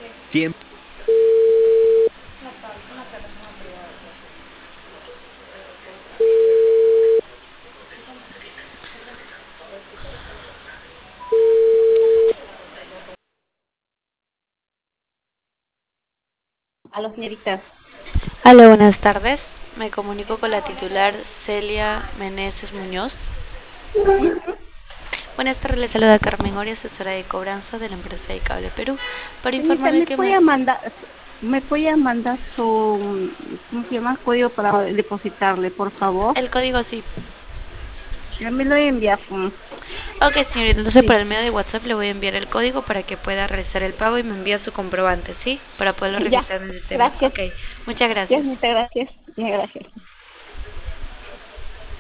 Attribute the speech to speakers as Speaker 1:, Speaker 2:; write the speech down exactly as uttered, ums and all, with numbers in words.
Speaker 1: Siempre.
Speaker 2: Aló, señorita.
Speaker 3: Hola, buenas tardes. Me comunico con la titular Celia Meneses Muñoz. Buenas tardes, le saluda Carmen Ori, asesora de cobranza de la empresa de Cable Perú. Para
Speaker 2: Señorita,
Speaker 3: informarle
Speaker 2: ¿me
Speaker 3: que me...
Speaker 2: puede mandar, me puede mandar su, ¿cómo se llama? Código para depositarle, por favor.
Speaker 3: El código sí.
Speaker 2: Ya me lo envía. mm,
Speaker 3: Ok, señorita, entonces por
Speaker 2: Sí,
Speaker 3: el medio de WhatsApp le voy a enviar el código para que pueda realizar el pago y me envía su comprobante, ¿sí? Para poderlo
Speaker 2: ya.
Speaker 3: registrar en el sistema.
Speaker 2: Gracias.
Speaker 3: Ok, muchas
Speaker 2: Ya,
Speaker 3: gracias.
Speaker 2: muchas gracias. Ya, gracias.